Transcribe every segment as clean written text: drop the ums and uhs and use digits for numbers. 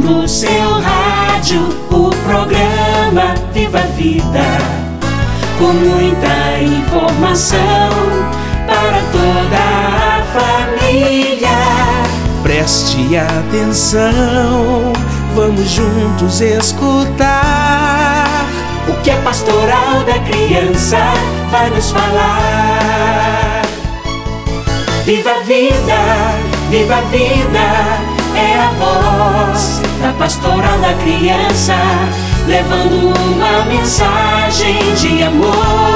No seu rádio, o programa Viva a Vida, com muita informação para toda a família. Preste atenção, vamos juntos escutar o que a Pastoral da Criança vai nos falar. Viva a vida, viva a vida, é a voz da Pastoral da Criança, levando uma mensagem de amor,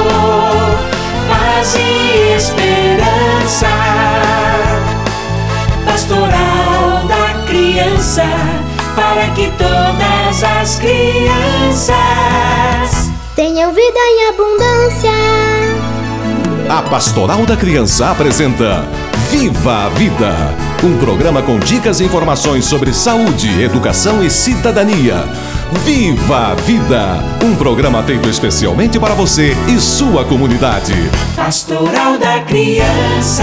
paz e esperança. Pastoral da Criança, para que todas as crianças tenham vida em abundância. A Pastoral da Criança apresenta Viva a Vida, um programa com dicas e informações sobre saúde, educação e cidadania. Viva a Vida, um programa feito especialmente para você e sua comunidade. Pastoral da Criança.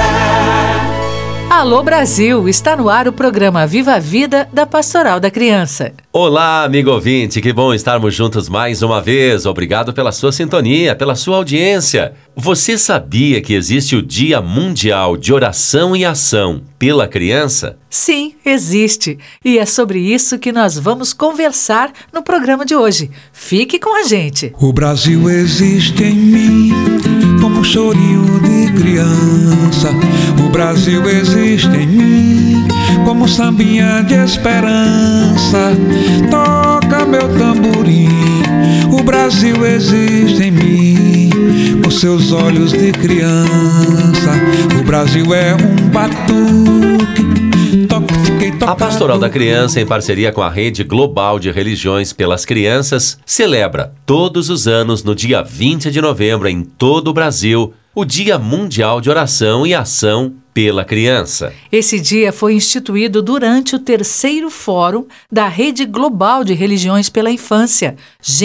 Alô Brasil, está no ar o programa Viva a Vida da Pastoral da Criança. Olá, amigo ouvinte, que bom estarmos juntos mais uma vez. Obrigado pela sua sintonia, pela sua audiência. Você sabia que existe o Dia Mundial de Oração e Ação pela Criança? Sim, existe. E é sobre isso que nós vamos conversar no programa de hoje. Fique com a gente. O Brasil existe em mim como um chorinho de criança. O Brasil existe em mim como sambinha de esperança. Toca meu tamborim. O Brasil existe em mim com seus olhos de criança. O Brasil é um batuque. A Pastoral da Criança, em parceria com a Rede Global de Religiões pelas Crianças, celebra todos os anos, no dia 20 de novembro, em todo o Brasil, o Dia Mundial de Oração e Ação pela Criança. Esse dia foi instituído durante o 3º Fórum da Rede Global de Religiões pela Infância,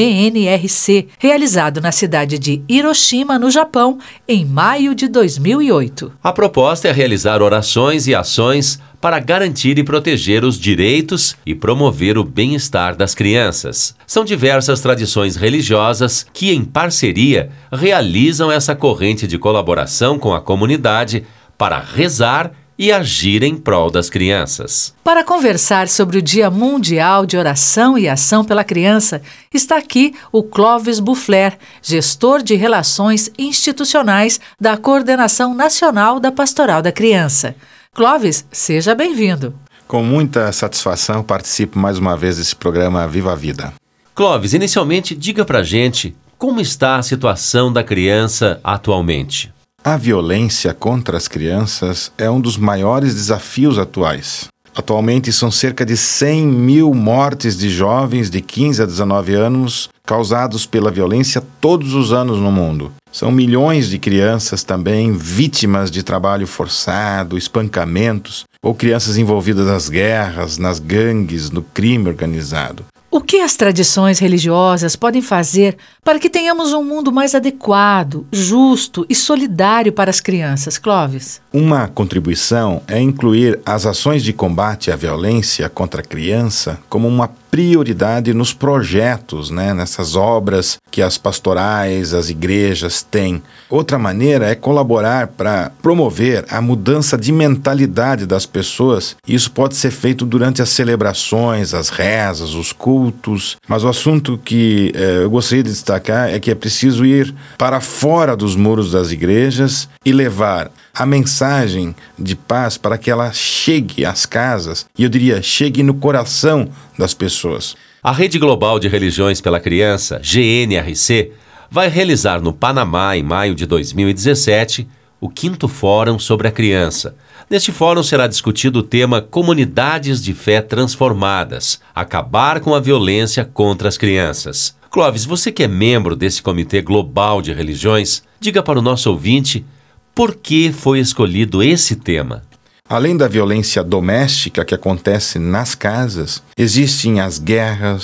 GNRC, realizado na cidade de Hiroshima, no Japão, em maio de 2008. A proposta é realizar orações e ações para garantir e proteger os direitos e promover o bem-estar das crianças. São diversas tradições religiosas que, em parceria, realizam essa corrente de colaboração com a comunidade para rezar e agir em prol das crianças. Para conversar sobre o Dia Mundial de Oração e Ação pela Criança, está aqui o Clóvis Buffler, gestor de Relações Institucionais da Coordenação Nacional da Pastoral da Criança. Clóvis, seja bem-vindo. Com muita satisfação, participo mais uma vez desse programa Viva a Vida. Clóvis, inicialmente, diga pra gente como está a situação da criança atualmente. A violência contra as crianças é um dos maiores desafios atuais. Atualmente são cerca de 100 mil mortes de jovens de 15 a 19 anos causados pela violência todos os anos no mundo. São milhões de crianças também vítimas de trabalho forçado, espancamentos, ou crianças envolvidas nas guerras, nas gangues, no crime organizado. O que as tradições religiosas podem fazer para que tenhamos um mundo mais adequado, justo e solidário para as crianças, Clóvis? Uma contribuição é incluir as ações de combate à violência contra a criança como uma prioridade nos projetos, nessas obras que as pastorais, as igrejas têm. Outra maneira é colaborar para promover a mudança de mentalidade das pessoas. Isso pode ser feito durante as celebrações, as rezas, os cultos. Mas o assunto que eu gostaria de destacar é que é preciso ir para fora dos muros das igrejas e levar a mensagem de paz para que ela chegue às casas, e eu diria, chegue no coração das pessoas. A Rede Global de Religiões pela Criança, GNRC, vai realizar no Panamá, em maio de 2017, o 5º Fórum sobre a Criança. Neste fórum será discutido o tema Comunidades de Fé Transformadas, acabar com a violência contra as crianças. Clóvis, você que é membro desse Comitê Global de Religiões, diga para o nosso ouvinte por que foi escolhido esse tema. Além da violência doméstica que acontece nas casas, existem as guerras,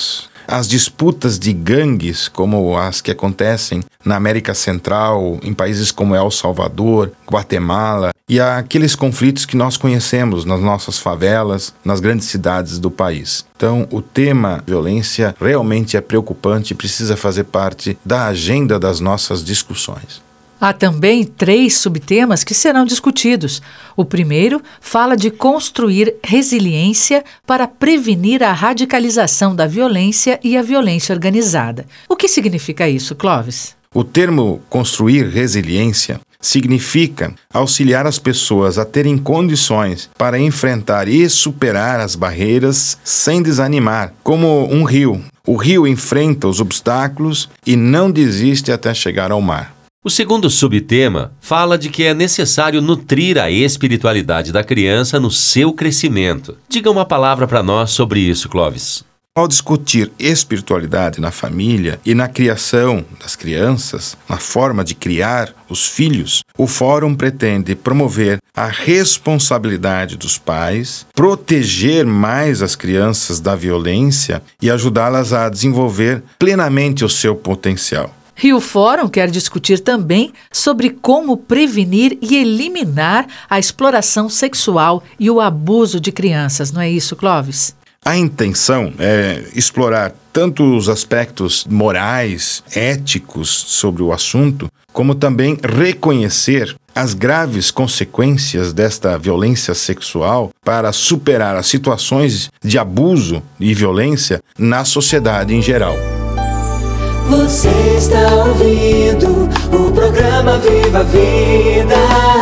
as disputas de gangues, como as que acontecem na América Central, em países como El Salvador, Guatemala, e aqueles conflitos que nós conhecemos nas nossas favelas, nas grandes cidades do país. Então, o tema violência realmente é preocupante e precisa fazer parte da agenda das nossas discussões. Há também 3 subtemas que serão discutidos. O primeiro fala de construir resiliência para prevenir a radicalização da violência e a violência organizada. O que significa isso, Clóvis? O termo construir resiliência significa auxiliar as pessoas a terem condições para enfrentar e superar as barreiras sem desanimar, como um rio. O rio enfrenta os obstáculos e não desiste até chegar ao mar. O segundo subtema fala de que é necessário nutrir a espiritualidade da criança no seu crescimento. Diga uma palavra para nós sobre isso, Clóvis. Ao discutir espiritualidade na família e na criação das crianças, na forma de criar os filhos, o Fórum pretende promover a responsabilidade dos pais, proteger mais as crianças da violência e ajudá-las a desenvolver plenamente o seu potencial. E o Fórum quer discutir também sobre como prevenir e eliminar a exploração sexual e o abuso de crianças, não é isso, Clóvis? A intenção é explorar tanto os aspectos morais, éticos sobre o assunto, como também reconhecer as graves consequências desta violência sexual para superar as situações de abuso e violência na sociedade em geral. Você está ouvindo o programa Viva a Vida.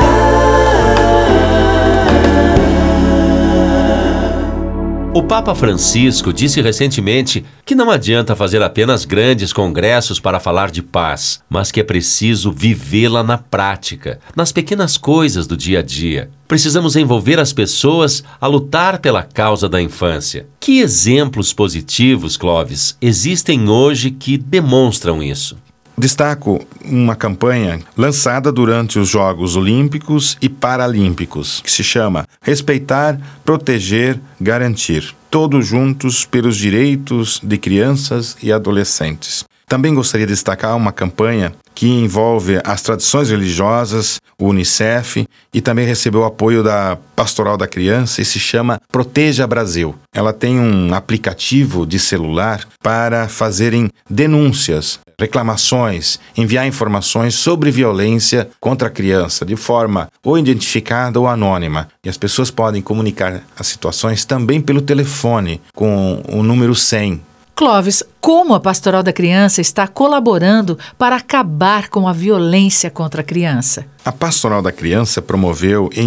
O Papa Francisco disse recentemente que não adianta fazer apenas grandes congressos para falar de paz, mas que é preciso vivê-la na prática, nas pequenas coisas do dia a dia. Precisamos envolver as pessoas a lutar pela causa da infância. Que exemplos positivos, Clóvis, existem hoje que demonstram isso? Destaco uma campanha lançada durante os Jogos Olímpicos e Paralímpicos, que se chama Respeitar, Proteger, Garantir. Todos juntos pelos direitos de crianças e adolescentes. Também gostaria de destacar uma campanha que envolve as tradições religiosas, o UNICEF, e também recebeu o apoio da Pastoral da Criança e se chama Proteja Brasil. Ela tem um aplicativo de celular para fazerem denúncias, reclamações, enviar informações sobre violência contra a criança, de forma ou identificada ou anônima. E as pessoas podem comunicar as situações também pelo telefone, com o número 100. Clóvis, como a Pastoral da Criança está colaborando para acabar com a violência contra a criança? A Pastoral da Criança promoveu, em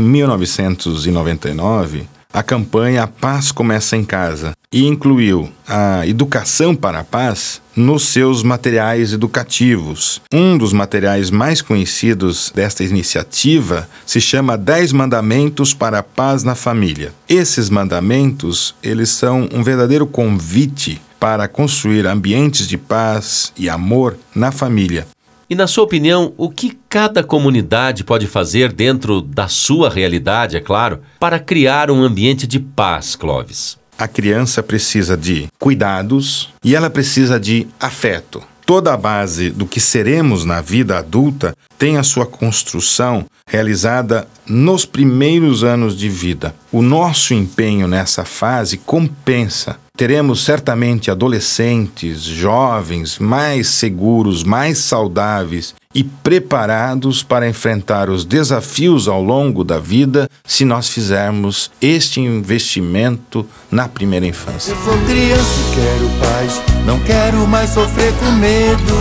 1999, a campanha A Paz Começa em Casa e incluiu a Educação para a Paz nos seus materiais educativos. Um dos materiais mais conhecidos desta iniciativa se chama 10 Mandamentos para a Paz na Família. Esses mandamentos, eles são um verdadeiro convite para construir ambientes de paz e amor na família. E na sua opinião, o que cada comunidade pode fazer dentro da sua realidade, é claro, para criar um ambiente de paz, Clóvis? A criança precisa de cuidados e ela precisa de afeto. Toda a base do que seremos na vida adulta tem a sua construção realizada nos primeiros anos de vida. O nosso empenho nessa fase compensa. Teremos certamente adolescentes, jovens, mais seguros, mais saudáveis e preparados para enfrentar os desafios ao longo da vida se nós fizermos este investimento na primeira infância. Eu sou criança e quero paz, não quero mais sofrer com medo.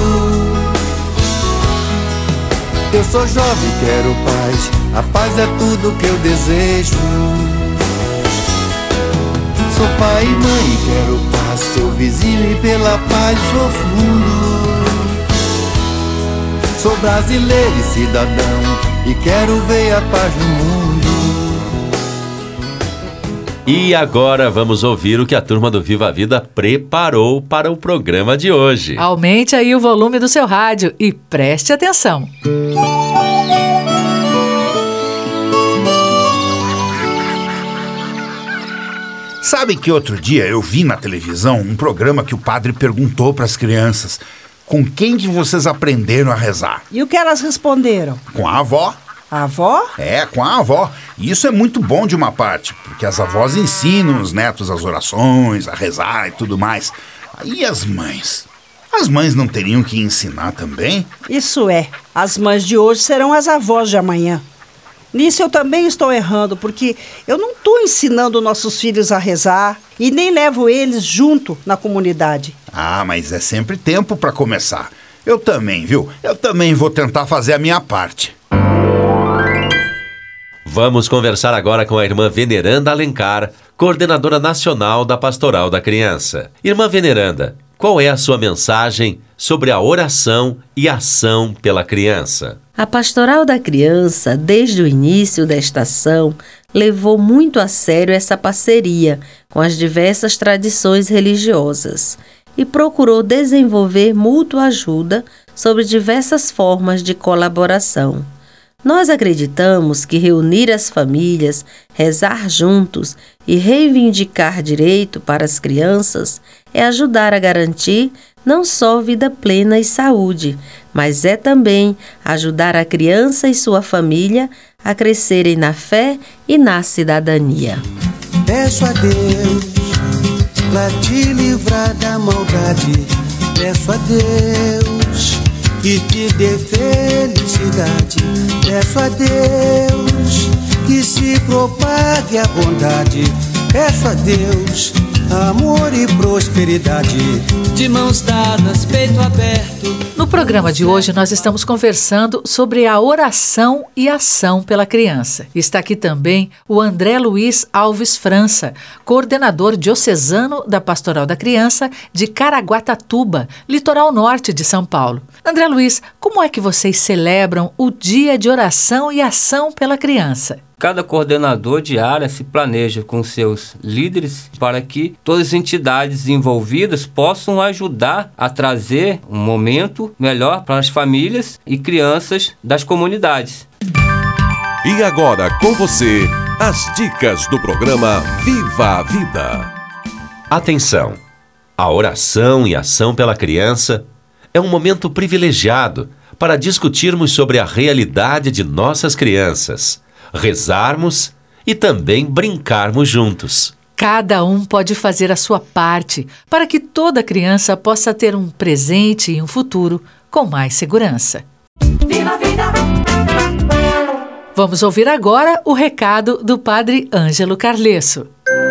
Eu sou jovem e quero paz, a paz é tudo que eu desejo. Sou pai e mãe e quero paz, sou vizinho e pela paz sou fundo. Sou brasileiro e cidadão e quero ver a paz no mundo. E agora vamos ouvir o que a turma do Viva a Vida preparou para o programa de hoje. Aumente aí o volume do seu rádio e preste atenção. Sabe que outro dia eu vi na televisão um programa que o padre perguntou para as crianças: com quem que vocês aprenderam a rezar? E o que elas responderam? Com a avó. A avó? É, com a avó. E isso é muito bom de uma parte, porque as avós ensinam os netos as orações, a rezar e tudo mais. E as mães? As mães não teriam que ensinar também? Isso é. As mães de hoje serão as avós de amanhã. Nisso eu também estou errando, porque eu não estou ensinando nossos filhos a rezar e nem levo eles junto na comunidade. Ah, mas é sempre tempo para começar. Eu também, viu? Eu também vou tentar fazer a minha parte. Vamos conversar agora com a irmã Veneranda Alencar, coordenadora nacional da Pastoral da Criança. Irmã Veneranda, qual é a sua mensagem sobre a oração e ação pela criança? A Pastoral da Criança, desde o início desta ação, levou muito a sério essa parceria com as diversas tradições religiosas e procurou desenvolver mútua ajuda sobre diversas formas de colaboração. Nós acreditamos que reunir as famílias, rezar juntos e reivindicar direito para as crianças é ajudar a garantir não só vida plena e saúde, mas é também ajudar a criança e sua família a crescerem na fé e na cidadania. Peço a Deus pra te livrar da maldade. Peço a Deus que te dê felicidade. Peço a Deus que se propague a bondade. Peço a Deus amor e prosperidade. De mãos dadas, peito aberto. No programa de hoje nós estamos conversando sobre a oração e ação pela criança. Está aqui também o André Luiz Alves França, coordenador diocesano da Pastoral da Criança de Caraguatatuba, litoral norte de São Paulo. André Luiz, como é que vocês celebram o Dia de Oração e Ação pela Criança? Cada coordenador de área se planeja com seus líderes para que todas as entidades envolvidas possam ajudar a trazer um momento melhor para as famílias e crianças das comunidades. E agora com você, as dicas do programa Viva a Vida. Atenção! A oração e ação pela criança é um momento privilegiado para discutirmos sobre a realidade de nossas crianças, rezarmos e também brincarmos juntos. Cada um pode fazer a sua parte para que toda criança possa ter um presente e um futuro com mais segurança. Viva a vida! Vamos ouvir agora o recado do Padre Ângelo Carlesso.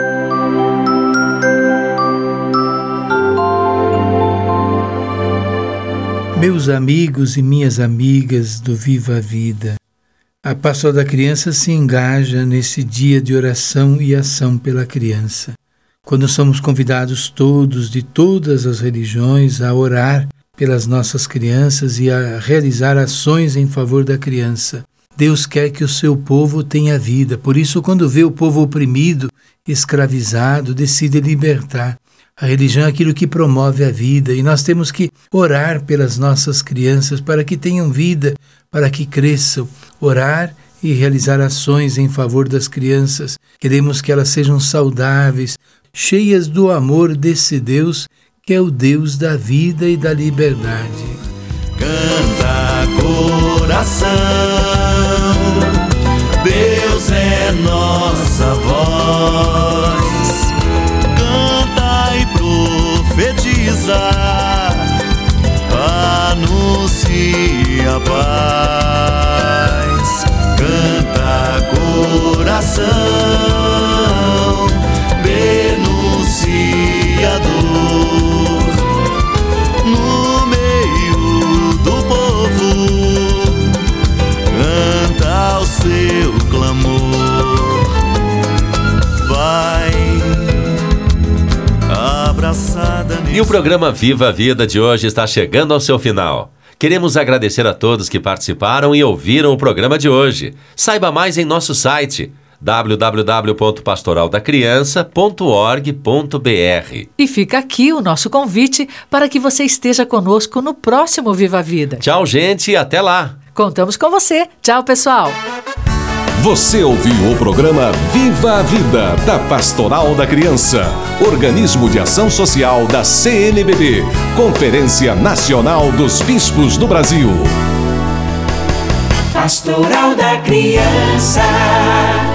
Meus amigos e minhas amigas do Viva a Vida, a Pastoral da Criança se engaja nesse dia de oração e ação pela criança, quando somos convidados todos de todas as religiões a orar pelas nossas crianças e a realizar ações em favor da criança. Deus quer que o seu povo tenha vida, por isso quando vê o povo oprimido, escravizado, decide libertar. A religião é aquilo que promove a vida e nós temos que orar pelas nossas crianças para que tenham vida, para que cresçam, orar e realizar ações em favor das crianças. Queremos que elas sejam saudáveis, cheias do amor desse Deus que é o Deus da vida e da liberdade. Canta coração, Deus é nossa voz. Canta e profetiza, anuncia a paz. Canta coração, denuncia a dor. No meio do povo, canta o seu clamor. Vai abraçada nesse... E o programa Viva a Vida de hoje está chegando ao seu final. Queremos agradecer a todos que participaram e ouviram o programa de hoje. Saiba mais em nosso site www.pastoraldacriança.org.br. E fica aqui o nosso convite para que você esteja conosco no próximo Viva a Vida. Tchau, gente, e até lá! Contamos com você. Tchau, pessoal! Você ouviu o programa Viva a Vida, da Pastoral da Criança, organismo de ação social da CNBB, Conferência Nacional dos Bispos do Brasil. Pastoral da Criança.